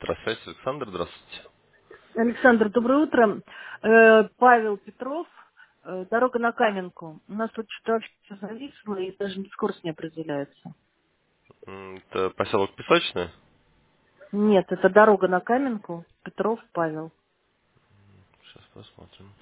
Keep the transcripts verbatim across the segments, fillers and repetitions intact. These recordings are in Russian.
Здравствуйте, Александр, здравствуйте. Александр, доброе утро. Э, Павел Петров, э, дорога на Каменку. У нас тут что-то все зависло и даже скорость не определяется. М, Это поселок Песочный. Нет, это дорога на Каменку. Петров Павел. Сейчас посмотрим.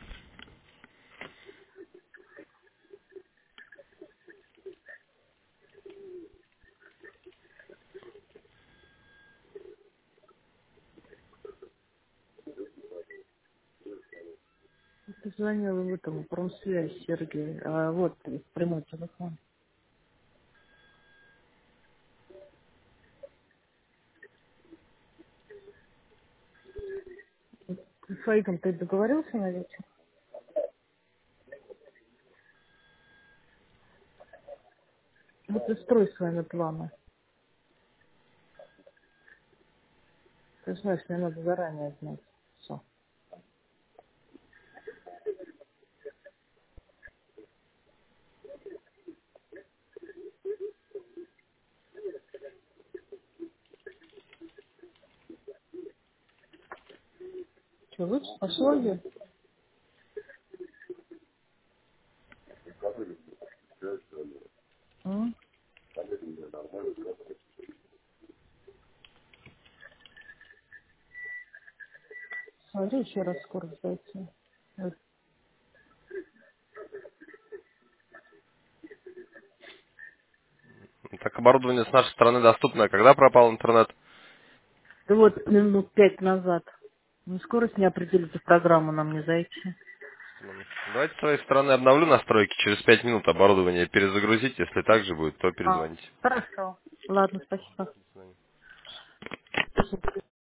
Позвонила в этому промсвязь Сергей. А, вот прямой телефон. С Фаиком ты договорился на вечер? Вот и строй с вами планы. Ты знаешь, мне надо заранее знать. Все. Что, лучше пошло ли? М? Смотри, еще раз скорость дайте. Вот. Так, оборудование с нашей стороны доступно. Когда пропал интернет? Да вот минут пять назад. Ну, скорость не определится, в программу нам не зайти. М, Давайте с своей стороны обновлю настройки. Через пять минут оборудование перезагрузить. Если так же будет, то А, перезвоните. хорошо. Ладно, спасибо. До свидания. Спасибо.